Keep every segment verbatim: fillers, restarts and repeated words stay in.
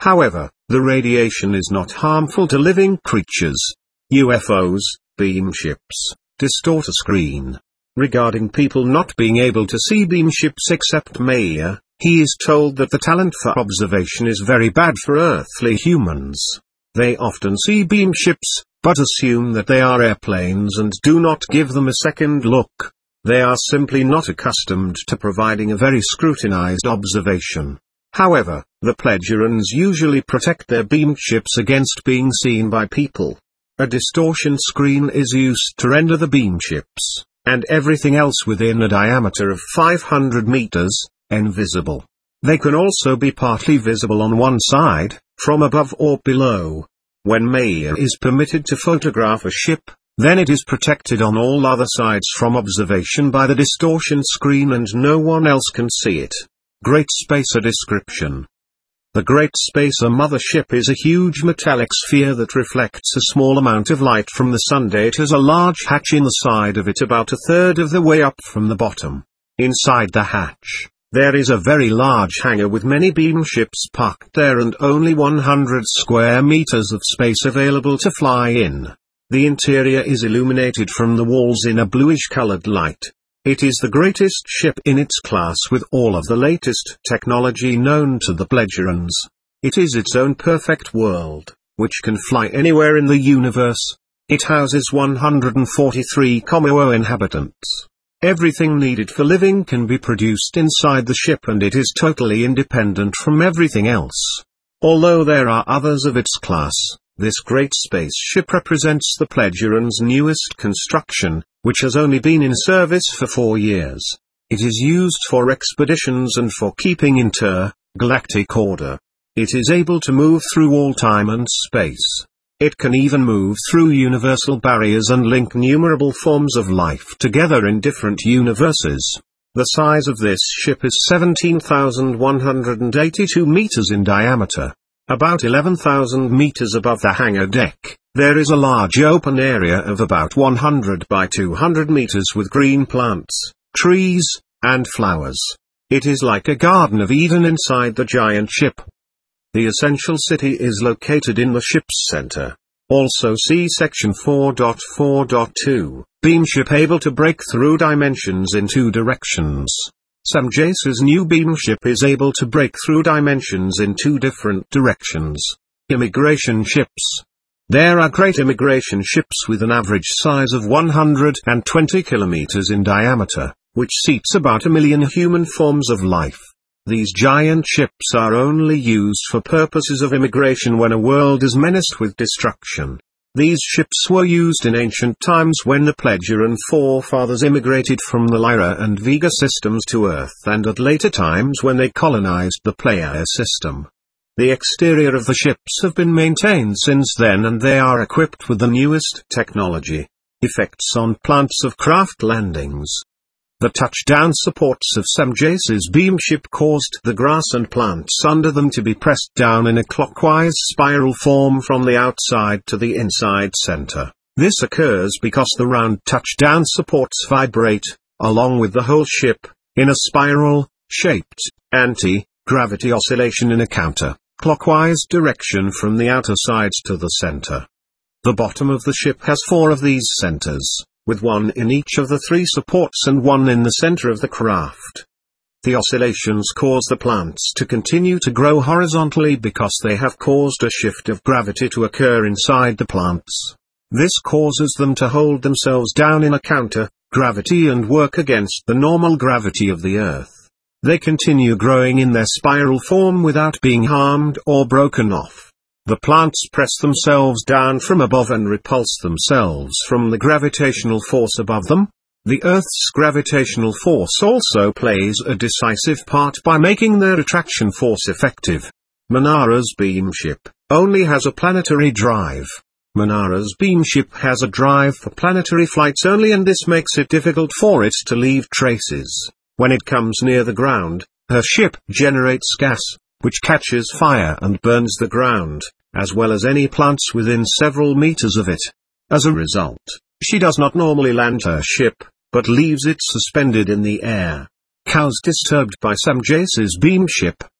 However, the radiation is not harmful to living creatures. U F Os, beam ships, distort a screen. Regarding people not being able to see beam ships except Maya, he is told that the talent for observation is very bad for earthly humans. They often see beam ships, but assume that they are airplanes and do not give them a second look. They are simply not accustomed to providing a very scrutinized observation. However, the Pledgerans usually protect their beam ships against being seen by people. A distortion screen is used to render the beam ships, and everything else within a diameter of five hundred meters, invisible. They can also be partly visible on one side, from above or below. When Maya is permitted to photograph a ship, then it is protected on all other sides from observation by the distortion screen and no one else can see it. Great Spacer description. The Great Spacer mothership is a huge metallic sphere that reflects a small amount of light from the sun. It has a large hatch in the side of it about a third of the way up from the bottom. Inside the hatch, there is a very large hangar with many beam ships parked there and only one hundred square meters of space available to fly in. The interior is illuminated from the walls in a bluish-colored light. It is the greatest ship in its class with all of the latest technology known to the Pledgerans. It is its own perfect world, which can fly anywhere in the universe. It houses one hundred forty-three thousand inhabitants. Everything needed for living can be produced inside the ship and it is totally independent from everything else. Although there are others of its class, this great spaceship represents the Pledgerans' newest construction, which has only been in service for four years. It is used for expeditions and for keeping inter-galactic order. It is able to move through all time and space. It can even move through universal barriers and link innumerable forms of life together in different universes. The size of this ship is seventeen thousand one hundred eighty-two meters in diameter. About eleven thousand meters above the hangar deck, there is a large open area of about one hundred by two hundred meters with green plants, trees, and flowers. It is like a Garden of Eden inside the giant ship. The Essential City is located in the ship's center. Also see section four point four point two, beam ship able to break through dimensions in two directions. SamJace's new beam ship is able to break through dimensions in two different directions. Immigration ships. There are great immigration ships with an average size of one hundred twenty kilometers in diameter, which seats about a million human forms of life. These giant ships are only used for purposes of immigration when a world is menaced with destruction. These ships were used in ancient times when the Pledgeran forefathers immigrated from the Lyra and Vega systems to Earth and at later times when they colonized the Pleiades system. The exterior of the ships have been maintained since then and they are equipped with the newest technology. Effects on plants of craft landings. The touchdown supports of SamJace's beam ship caused the grass and plants under them to be pressed down in a clockwise spiral form from the outside to the inside center. This occurs because the round touchdown supports vibrate, along with the whole ship, in a spiral-shaped, anti-gravity oscillation in a counter-clockwise direction from the outer sides to the center. The bottom of the ship has four of these centers, with one in each of the three supports and one in the center of the craft. The oscillations cause the plants to continue to grow horizontally because they have caused a shift of gravity to occur inside the plants. This causes them to hold themselves down in a counter-gravity and work against the normal gravity of the Earth. They continue growing in their spiral form without being harmed or broken off. The plants press themselves down from above and repulse themselves from the gravitational force above them. The Earth's gravitational force also plays a decisive part by making their attraction force effective. Manara's beam ship only has a planetary drive. Manara's beam ship has a drive for planetary flights only, and this makes it difficult for it to leave traces. When it comes near the ground, her ship generates gas, which catches fire and burns the ground, as well as any plants within several meters of it. As a result, she does not normally land her ship, but leaves it suspended in the air. Cows disturbed by SamJace's beam ship.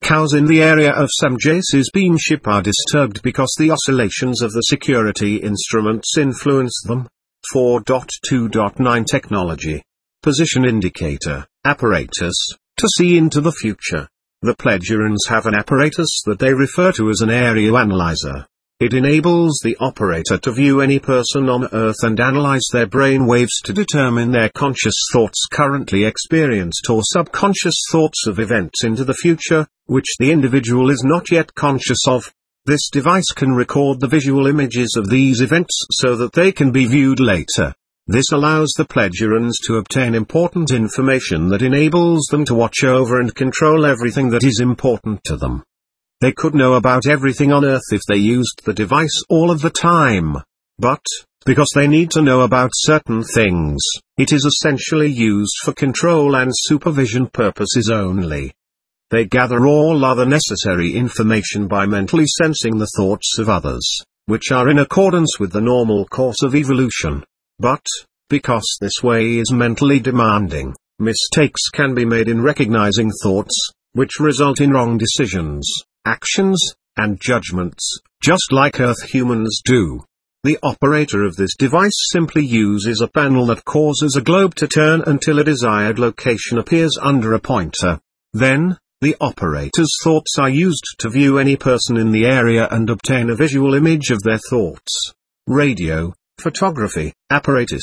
cows in the area of SamJace's beamship are disturbed because the oscillations of the security instruments influence them. four point two point nine Technology. Position indicator, apparatus, to see into the future. The Pledgerans have an apparatus that they refer to as an area analyzer. It enables the operator to view any person on Earth and analyze their brain waves to determine their conscious thoughts currently experienced or subconscious thoughts of events into the future, which the individual is not yet conscious of. This device can record the visual images of these events so that they can be viewed later. This allows the Pledgerans to obtain important information that enables them to watch over and control everything that is important to them. They could know about everything on Earth if they used the device all of the time. But, because they need to know about certain things, it is essentially used for control and supervision purposes only. They gather all other necessary information by mentally sensing the thoughts of others, which are in accordance with the normal course of evolution. But, because this way is mentally demanding, mistakes can be made in recognizing thoughts, which result in wrong decisions, actions, and judgments, just like Earth humans do. The operator of this device simply uses a panel that causes a globe to turn until a desired location appears under a pointer. Then, the operator's thoughts are used to view any person in the area and obtain a visual image of their thoughts. Radio, photography, apparatus.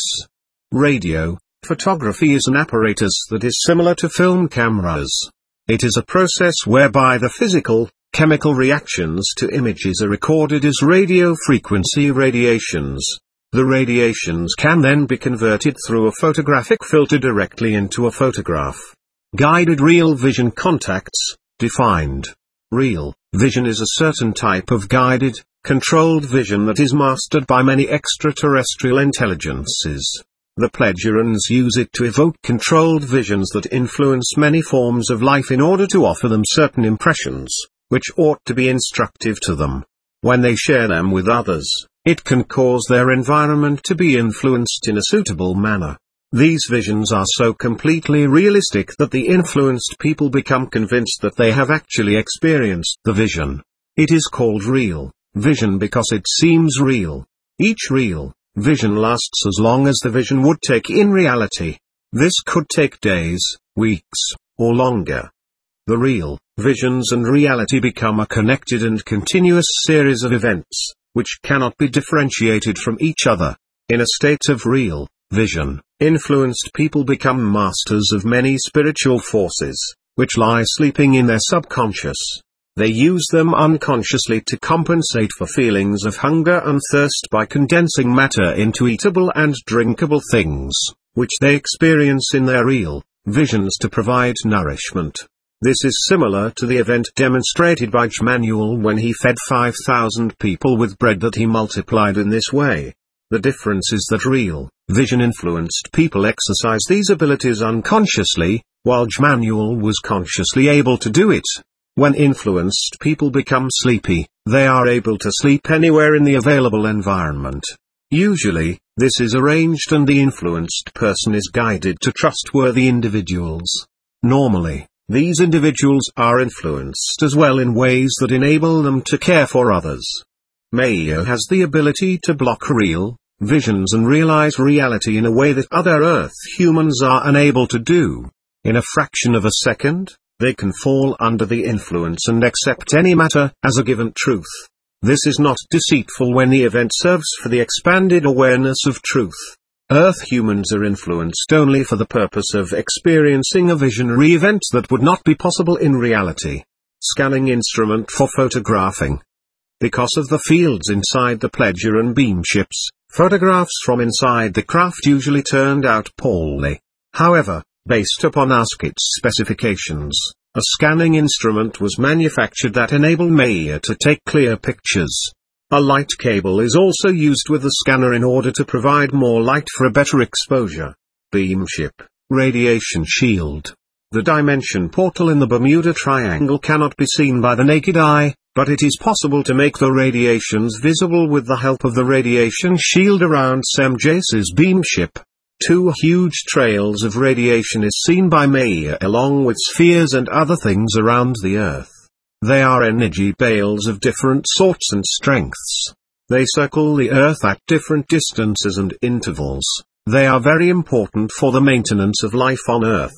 Radio, photography is an apparatus that is similar to film cameras. It is a process whereby the physical, chemical reactions to images are recorded as radio frequency radiations. The radiations can then be converted through a photographic filter directly into a photograph. Guided real vision contacts, defined. Real vision is a certain type of guided, controlled vision that is mastered by many extraterrestrial intelligences. The Pledgerans use it to evoke controlled visions that influence many forms of life in order to offer them certain impressions, which ought to be instructive to them. When they share them with others, it can cause their environment to be influenced in a suitable manner. These visions are so completely realistic that the influenced people become convinced that they have actually experienced the vision. It is called real vision because it seems real. Each real vision lasts as long as the vision would take in reality. This could take days, weeks, or longer. The real visions and reality become a connected and continuous series of events, which cannot be differentiated from each other. In a state of real vision, influenced people become masters of many spiritual forces, which lie sleeping in their subconscious. They use them unconsciously to compensate for feelings of hunger and thirst by condensing matter into eatable and drinkable things, which they experience in their real visions to provide nourishment. This is similar to the event demonstrated by Jmanuel when he fed five thousand people with bread that he multiplied in this way. The difference is that real vision influenced people exercise these abilities unconsciously, while Jmanuel was consciously able to do it. When influenced people become sleepy, they are able to sleep anywhere in the available environment. Usually, this is arranged and the influenced person is guided to trustworthy individuals. Normally, these individuals are influenced as well in ways that enable them to care for others. Maya has the ability to block real visions and realize reality in a way that other Earth humans are unable to do. In a fraction of a second, they can fall under the influence and accept any matter as a given truth. This is not deceitful when the event serves for the expanded awareness of truth. Earth humans are influenced only for the purpose of experiencing a visionary event that would not be possible in reality. Scanning instrument for photographing. Because of the fields inside the Pledgeran beamships, photographs from inside the craft usually turned out poorly. However, based upon ASCII's specifications, a scanning instrument was manufactured that enabled Maya to take clear pictures. A light cable is also used with the scanner in order to provide more light for a better exposure. Beamship, radiation shield. The dimension portal in the Bermuda Triangle cannot be seen by the naked eye, but it is possible to make the radiations visible with the help of the radiation shield around SamJace's beamship. Two huge trails of radiation is seen by Maya along with spheres and other things around the Earth. They are energy bales of different sorts and strengths. They circle the Earth at different distances and intervals. They are very important for the maintenance of life on Earth.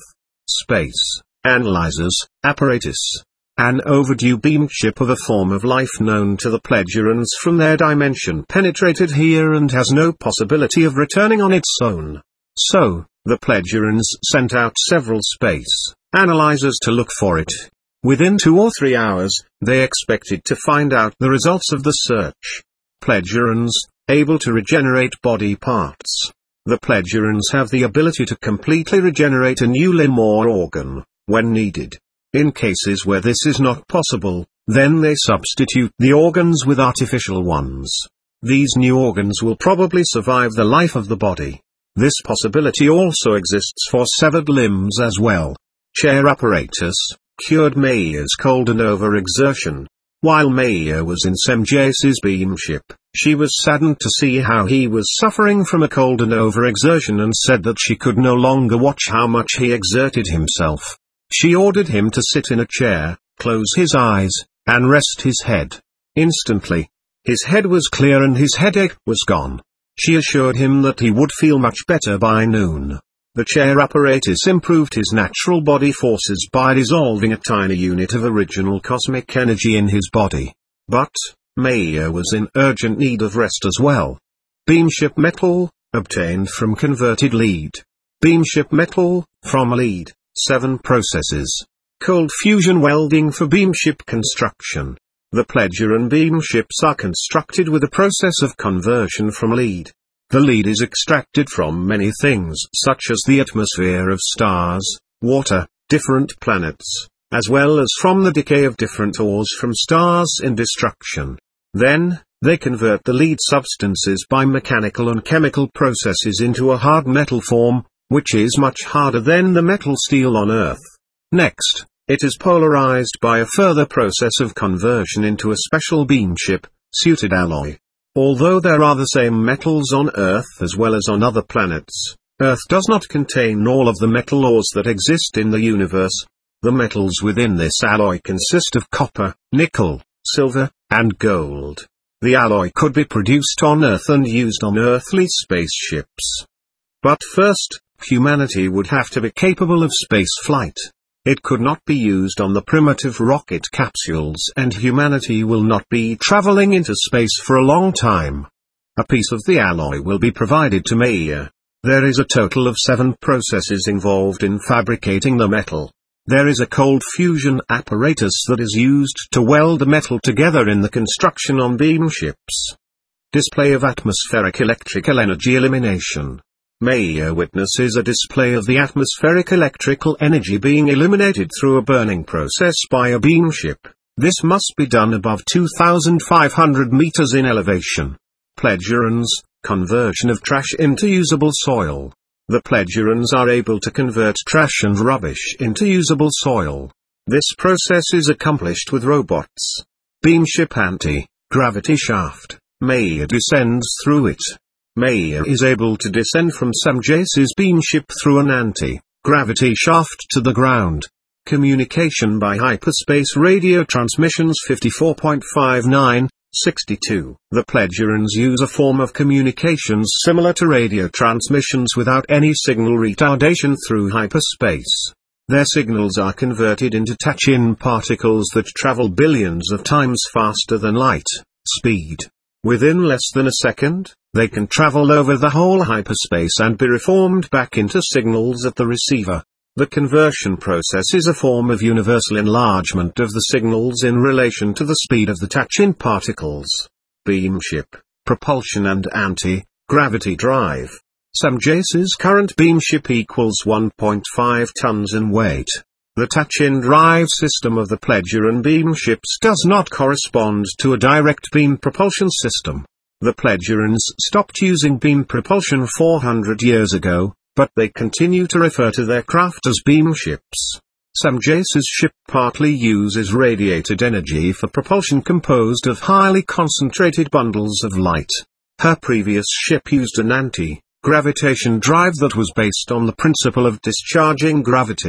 Space, analyzers, apparatus. An overdue beam ship of a form of life known to the Pledgerans from their dimension penetrated here and has no possibility of returning on its own. So, the Pledgerans sent out several space analyzers to look for it. Within two or three hours, they expected to find out the results of the search. Pledgerans, able to regenerate body parts. The Pledgerans have the ability to completely regenerate a new limb or organ, when needed. In cases where this is not possible, then they substitute the organs with artificial ones. These new organs will probably survive the life of the body. This possibility also exists for severed limbs as well. Chair apparatus cured Maia's cold and overexertion. While Maia was in Semjace's beam ship, she was saddened to see how he was suffering from a cold and overexertion and said that she could no longer watch how much he exerted himself. She ordered him to sit in a chair, close his eyes, and rest his head. Instantly, his head was clear and his headache was gone. She assured him that he would feel much better by noon. The chair apparatus improved his natural body forces by dissolving a tiny unit of original cosmic energy in his body. But, Maia was in urgent need of rest as well. Beamship metal, obtained from converted lead. Beamship metal, from lead, seven processes. Cold fusion welding for beamship construction. The Pledgeran beamships are constructed with a process of conversion from lead. The lead is extracted from many things such as the atmosphere of stars, water, different planets, as well as from the decay of different ores from stars in destruction. Then, they convert the lead substances by mechanical and chemical processes into a hard metal form, which is much harder than the metal steel on Earth. Next, it is polarized by a further process of conversion into a special beamship, suited alloy. Although there are the same metals on Earth as well as on other planets, Earth does not contain all of the metal ores that exist in the universe. The metals within this alloy consist of copper, nickel, silver, and gold. The alloy could be produced on Earth and used on earthly spaceships. But first, humanity would have to be capable of space flight. It could not be used on the primitive rocket capsules and humanity will not be traveling into space for a long time. A piece of the alloy will be provided to Maia. There is a total of seven processes involved in fabricating the metal. There is a cold fusion apparatus that is used to weld the metal together in the construction on beamships. Display of atmospheric electrical energy elimination. Maia witnesses a display of the atmospheric electrical energy being eliminated through a burning process by a beamship. This must be done above two thousand five hundred meters in elevation. Pledgerans, conversion of trash into usable soil. The Pledgerans are able to convert trash and rubbish into usable soil. This process is accomplished with robots. Beamship anti-gravity shaft. Maia descends through it. Maia is able to descend from Semjace's beamship through an anti-gravity shaft to the ground. Communication by hyperspace radio transmissions fifty-four point five nine, sixty-two. The Pledgerans use a form of communications similar to radio transmissions without any signal retardation through hyperspace. Their signals are converted into Tachin particles that travel billions of times faster than light speed. Within less than a second, they can travel over the whole hyperspace and be reformed back into signals at the receiver. The conversion process is a form of universal enlargement of the signals in relation to the speed of the Tachin particles. Beamship, propulsion and anti-gravity drive. Semjace's current beamship equals one point five tons in weight. The Tachin drive system of the Pledgeran beamships does not correspond to a direct beam propulsion system. The Pledgerans stopped using beam propulsion four hundred years ago, but they continue to refer to their craft as beamships. Semjace's ship partly uses radiated energy for propulsion composed of highly concentrated bundles of light. Her previous ship used an anti-gravitation drive that was based on the principle of discharging gravity.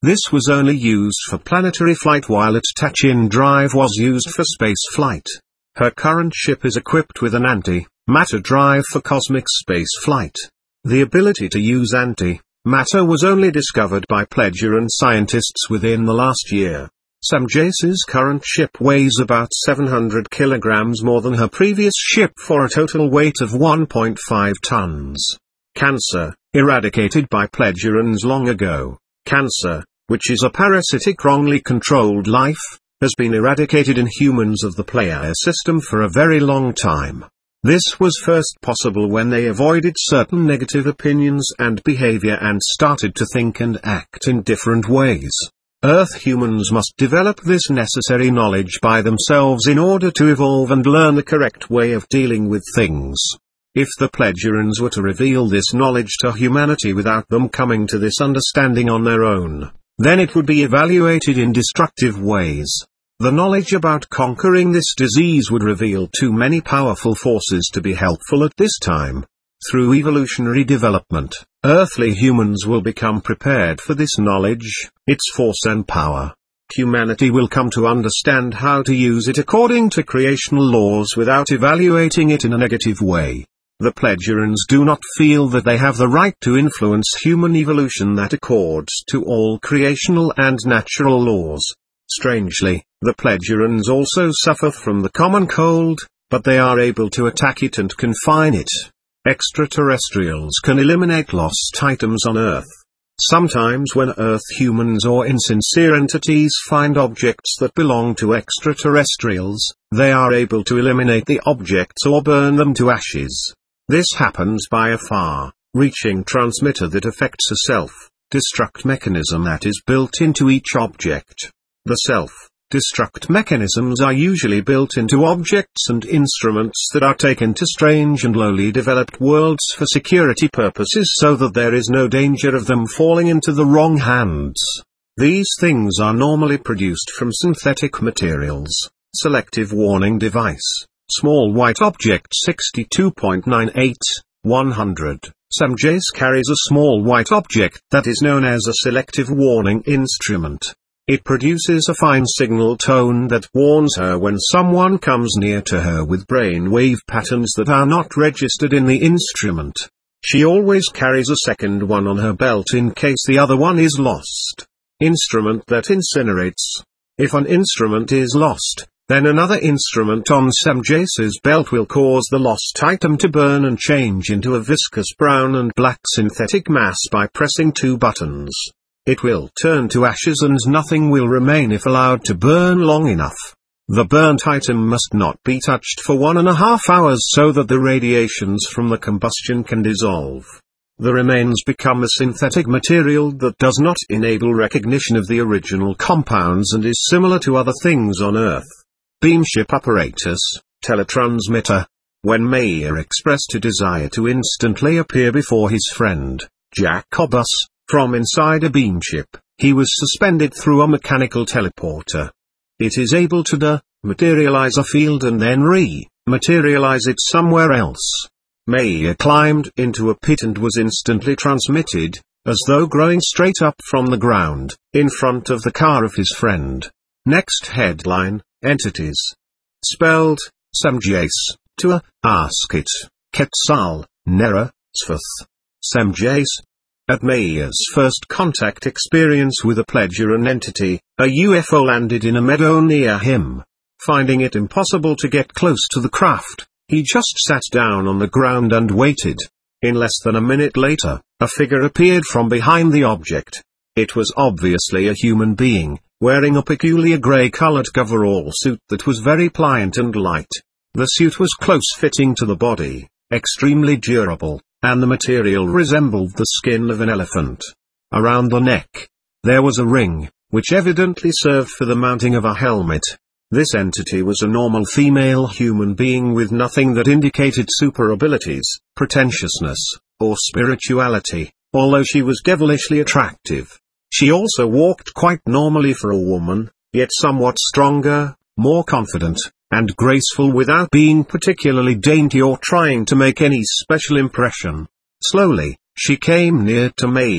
This was only used for planetary flight while its Tachin drive was used for space flight. Her current ship is equipped with an anti-matter drive for cosmic space flight. The ability to use anti-matter was only discovered by Pleasuran scientists within the last year. Samjace's current ship weighs about seven hundred kilograms more than her previous ship for a total weight of one point five tons. Cancer, eradicated by Pleasurans long ago. Cancer, which is a parasitic wrongly controlled life, has been eradicated in humans of the Pleiades system for a very long time. This was first possible when they avoided certain negative opinions and behavior and started to think and act in different ways. Earth humans must develop this necessary knowledge by themselves in order to evolve and learn the correct way of dealing with things. If the Pleasurans were to reveal this knowledge to humanity without them coming to this understanding on their own, then it would be evaluated in destructive ways. The knowledge about conquering this disease would reveal too many powerful forces to be helpful at this time. Through evolutionary development, earthly humans will become prepared for this knowledge, its force and power. Humanity will come to understand how to use it according to creational laws without evaluating it in a negative way. The Pleasurans do not feel that they have the right to influence human evolution that accords to all creational and natural laws. Strangely, the Pleasurans also suffer from the common cold, but they are able to attack it and confine it. Extraterrestrials can eliminate lost items on Earth. Sometimes when Earth humans or insincere entities find objects that belong to extraterrestrials, they are able to eliminate the objects or burn them to ashes. This happens by a far-reaching transmitter that affects a self-destruct mechanism that is built into each object. The self-destruct mechanisms are usually built into objects and instruments that are taken to strange and lowly developed worlds for security purposes so that there is no danger of them falling into the wrong hands. These things are normally produced from synthetic materials. Selective warning device. Small white object sixty-two point nine eight, one hundred. Samjace carries a small white object that is known as a selective warning instrument. It produces a fine signal tone that warns her when someone comes near to her with brain wave patterns that are not registered in the instrument. She always carries a second one on her belt in case the other one is lost. Instrument that incinerates. If an instrument is lost, then another instrument on Samjace's belt will cause the lost item to burn and change into a viscous brown and black synthetic mass by pressing two buttons. It will turn to ashes and nothing will remain if allowed to burn long enough. The burnt item must not be touched for one and a half hours so that the radiations from the combustion can dissolve. The remains become a synthetic material that does not enable recognition of the original compounds and is similar to other things on Earth. Beamship apparatus, teletransmitter. When Meyer expressed a desire to instantly appear before his friend, Jacobus, from inside a beamship, he was suspended through a mechanical teleporter. It is able to de-materialize a field and then re-materialize it somewhere else. Meyer climbed into a pit and was instantly transmitted, as though growing straight up from the ground, in front of the car of his friend. Next headline, entities. Spelled, Samjace, Tua, Askit, Quetzal, Nera, Svath. Samjace. At Meyer's first contact experience with a Pleasuran entity, a U F O landed in a meadow near him. Finding it impossible to get close to the craft, he just sat down on the ground and waited. In less than a minute later, a figure appeared from behind the object. It was obviously a human being, wearing a peculiar grey-colored coverall suit that was very pliant and light. The suit was close-fitting to the body, extremely durable, and the material resembled the skin of an elephant. Around the neck, there was a ring, which evidently served for the mounting of a helmet. This entity was a normal female human being with nothing that indicated super abilities, pretentiousness, or spirituality, although she was devilishly attractive. She also walked quite normally for a woman, yet somewhat stronger, more confident, and graceful without being particularly dainty or trying to make any special impression. Slowly, she came near to Meyer,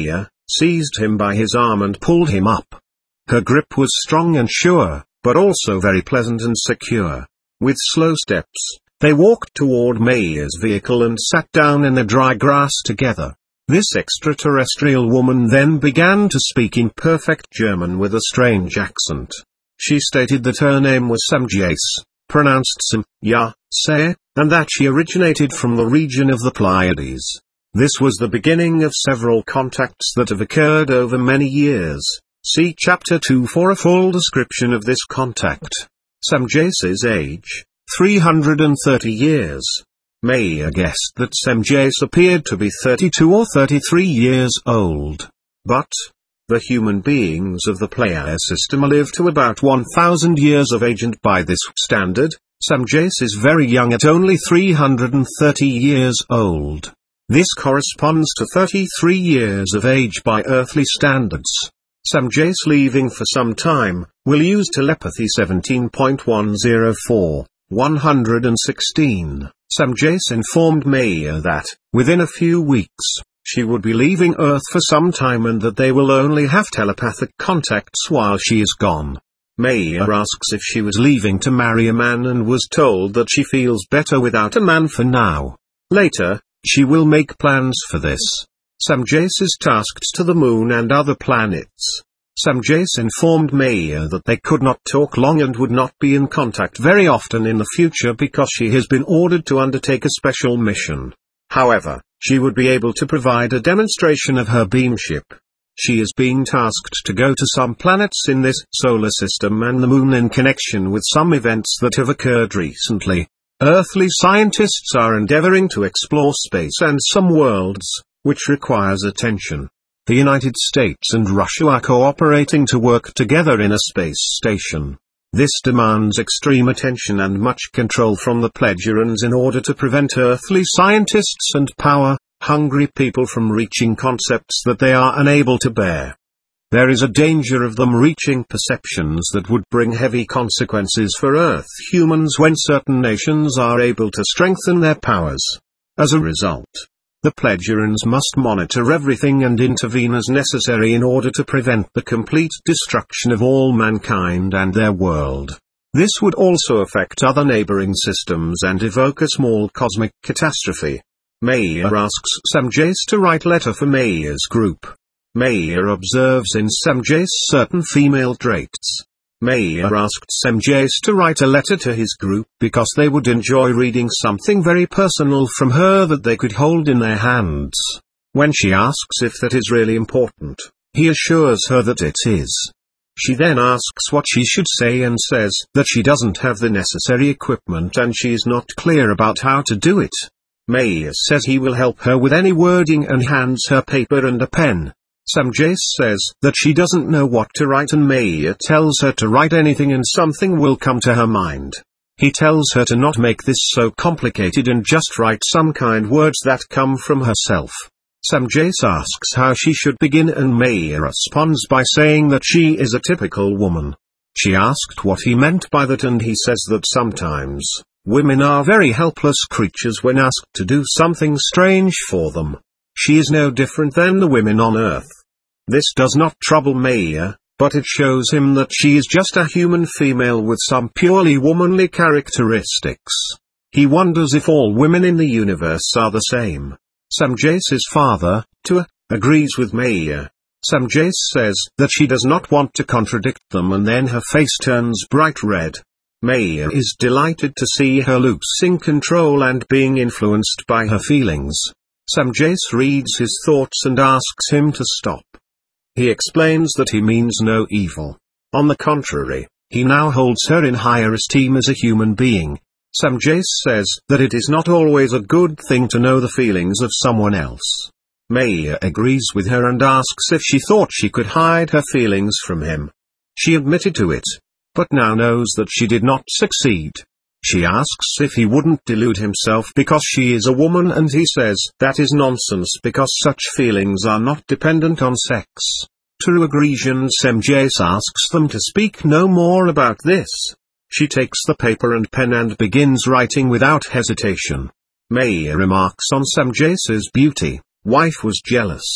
seized him by his arm and pulled him up. Her grip was strong and sure, but also very pleasant and secure. With slow steps, they walked toward Maya's vehicle and sat down in the dry grass together. This extraterrestrial woman then began to speak in perfect German with a strange accent. She stated that her name was Semjace, pronounced Sim, Ya, Se, and that she originated from the region of the Pleiades. This was the beginning of several contacts that have occurred over many years. See Chapter two for a full description of this contact. Semjace's age, three hundred thirty years. Maya guessed that Semjace appeared to be thirty-two or thirty-three years old. But the human beings of the Pleiades system live to about one thousand years of age, and by this standard, Semjace is very young at only three hundred thirty years old. This corresponds to thirty-three years of age by earthly standards. Semjace, leaving for some time, will use telepathy seventeen point one oh four, one hundred sixteen. Semjace informed Maya that, within a few weeks, she would be leaving Earth for some time and that they will only have telepathic contacts while she is gone. Maya asks if she was leaving to marry a man and was told that she feels better without a man for now. Later, she will make plans for this. Semjace is tasked to the moon and other planets. Semjace informed Maya that they could not talk long and would not be in contact very often in the future because she has been ordered to undertake a special mission. However, she would be able to provide a demonstration of her beamship. She is being tasked to go to some planets in this solar system and the moon in connection with some events that have occurred recently. Earthly scientists are endeavoring to explore space and some worlds, which requires attention. The United States and Russia are cooperating to work together in a space station. This demands extreme attention and much control from the Pleiadians in order to prevent earthly scientists and power-hungry people from reaching concepts that they are unable to bear. There is a danger of them reaching perceptions that would bring heavy consequences for Earth humans when certain nations are able to strengthen their powers. As a result, the Pleiadians must monitor everything and intervene as necessary in order to prevent the complete destruction of all mankind and their world. This would also affect other neighboring systems and evoke a small cosmic catastrophe. Maya asks Semjace to write letter for Maya's group. Maya observes in Semjace certain female traits. Maya asked Semjace to write a letter to his group because they would enjoy reading something very personal from her that they could hold in their hands. When she asks if that is really important, he assures her that it is. She then asks what she should say and says that she doesn't have the necessary equipment and she is not clear about how to do it. Maya says he will help her with any wording and hands her paper and a pen. Semjace says that she doesn't know what to write and Maya tells her to write anything and something will come to her mind. He tells her to not make this so complicated and just write some kind words that come from herself. Semjace asks how she should begin and Maya responds by saying that she is a typical woman. She asked what he meant by that and he says that sometimes, women are very helpless creatures when asked to do something strange for them. She is no different than the women on Earth. This does not trouble Maya, but it shows him that she is just a human female with some purely womanly characteristics. He wonders if all women in the universe are the same. Semjace's father, Tua, agrees with Maya. Semjace says that she does not want to contradict them and then her face turns bright red. Maya is delighted to see her losing control and being influenced by her feelings. Semjace reads his thoughts and asks him to stop. He explains that he means no evil. On the contrary, he now holds her in higher esteem as a human being. Semjace says that it is not always a good thing to know the feelings of someone else. Maya agrees with her and asks if she thought she could hide her feelings from him. She admitted to it, but now knows that she did not succeed. She asks if he wouldn't delude himself because she is a woman and he says that is nonsense because such feelings are not dependent on sex. To Agresian, Semjace asks them to speak no more about this. She takes the paper and pen and begins writing without hesitation. Maya remarks on Semjace's beauty. Wife was jealous.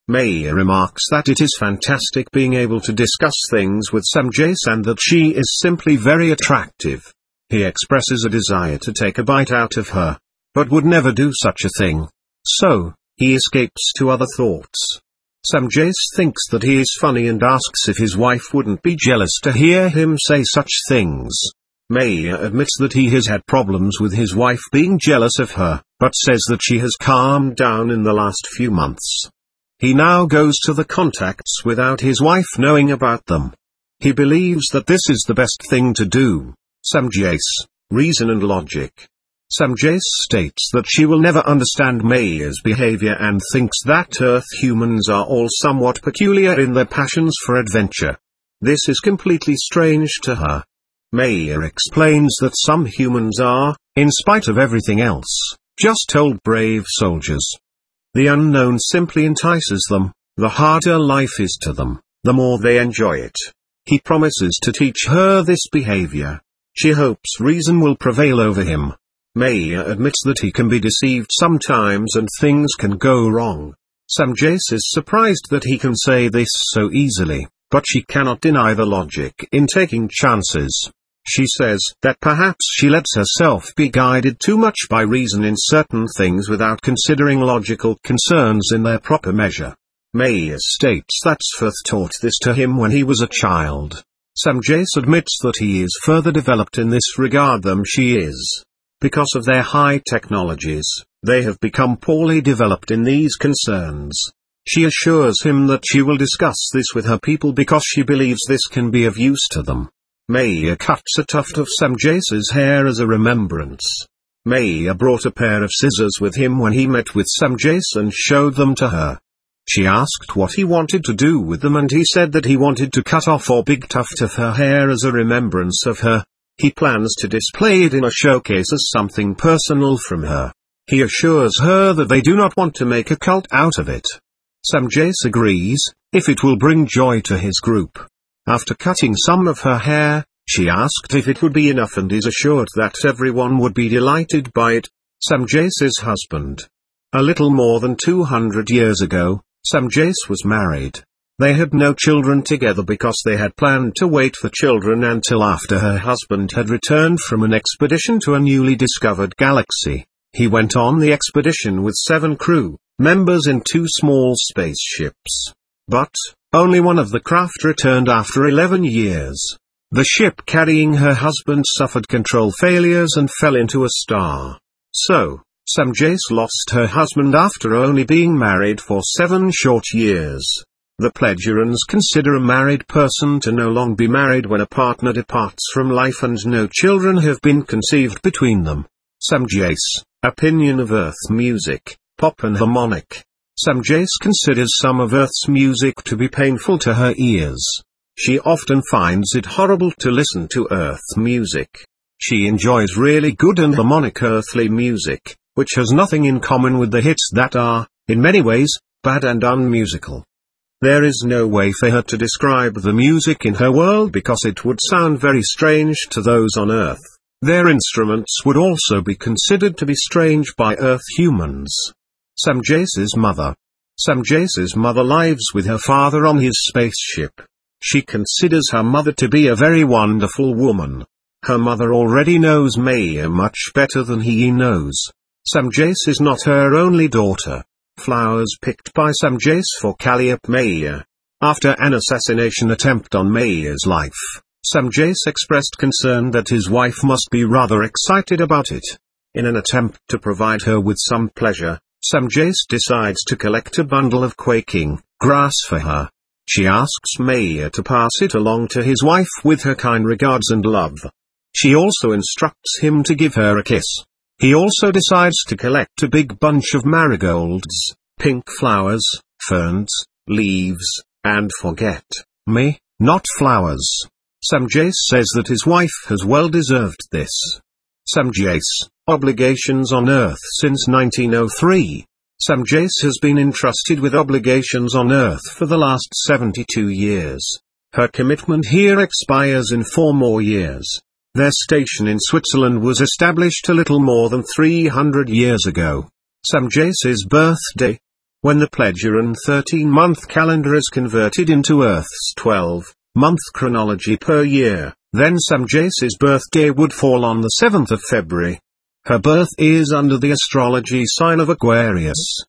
Maya remarks that it is fantastic being able to discuss things with Samjase and that she is simply very attractive. He expresses a desire to take a bite out of her, but would never do such a thing. So, he escapes to other thoughts. Samjase thinks that he is funny and asks if his wife wouldn't be jealous to hear him say such things. Maya admits that he has had problems with his wife being jealous of her, but says that she has calmed down in the last few months. He now goes to the contacts without his wife knowing about them. He believes that this is the best thing to do. Samjase, reason and logic. Samjase states that she will never understand Maya's behavior and thinks that Earth humans are all somewhat peculiar in their passions for adventure. This is completely strange to her. Maya explains that some humans are, in spite of everything else, just old brave soldiers. The unknown simply entices them. The harder life is to them, the more they enjoy it. He promises to teach her this behavior. She hopes reason will prevail over him. Maya admits that he can be deceived sometimes and things can go wrong. Samjase is surprised that he can say this so easily, but she cannot deny the logic in taking chances. She says that perhaps she lets herself be guided too much by reason in certain things without considering logical concerns in their proper measure. Maya states that Svath taught this to him when he was a child. Samjase admits that he is further developed in this regard than she is. Because of their high technologies, they have become poorly developed in these concerns. She assures him that she will discuss this with her people because she believes this can be of use to them. Maya cuts a tuft of Samjase's hair as a remembrance. Maya brought a pair of scissors with him when he met with Samjase and showed them to her. She asked what he wanted to do with them and he said that he wanted to cut off a big tuft of her hair as a remembrance of her. He plans to display it in a showcase as something personal from her. He assures her that they do not want to make a cult out of it. Samjase agrees, if it will bring joy to his group. After cutting some of her hair, she asked if it would be enough and is assured that everyone would be delighted by it. Samjase's husband. A little more than two hundred years ago, Samjase was married. They had no children together because they had planned to wait for children until after her husband had returned from an expedition to a newly discovered galaxy. He went on the expedition with seven crew members in two small spaceships. But, only one of the craft returned after eleven years. The ship carrying her husband suffered control failures and fell into a star. So, Samjase lost her husband after only being married for seven short years. The Pledurans consider a married person to no longer be married when a partner departs from life and no children have been conceived between them. Samjase, opinion of Earth music, pop and harmonic. Samjase considers some of Earth's music to be painful to her ears. She often finds it horrible to listen to Earth music. She enjoys really good and harmonic earthly music, which has nothing in common with the hits that are, in many ways, bad and unmusical. There is no way for her to describe the music in her world because it would sound very strange to those on Earth. Their instruments would also be considered to be strange by Earth humans. Samjase's mother. Samjase's mother lives with her father on his spaceship. She considers her mother to be a very wonderful woman. Her mother already knows Maya much better than he knows. Samjase is not her only daughter. Flowers picked by Samjase for Calliope Maya. After an assassination attempt on Maya's life, Samjase expressed concern that his wife must be rather excited about it. In an attempt to provide her with some pleasure, Samjase decides to collect a bundle of quaking grass for her. She asks Maya to pass it along to his wife with her kind regards and love. She also instructs him to give her a kiss. He also decides to collect a big bunch of marigolds, pink flowers, ferns, leaves, and forget me, not flowers. Samjase says that his wife has well deserved this. Samjase, obligations on Earth since nineteen oh three. Samjase has been entrusted with obligations on Earth for the last seventy-two years. Her commitment here expires in four more years. Their station in Switzerland was established a little more than three hundred years ago. Samjase's birthday. When the Pledgeran thirteen-month calendar is converted into Earth's twelve-month chronology per year, then Samjas's birthday would fall on the seventh of February. Her birth is under the astrology sign of Aquarius.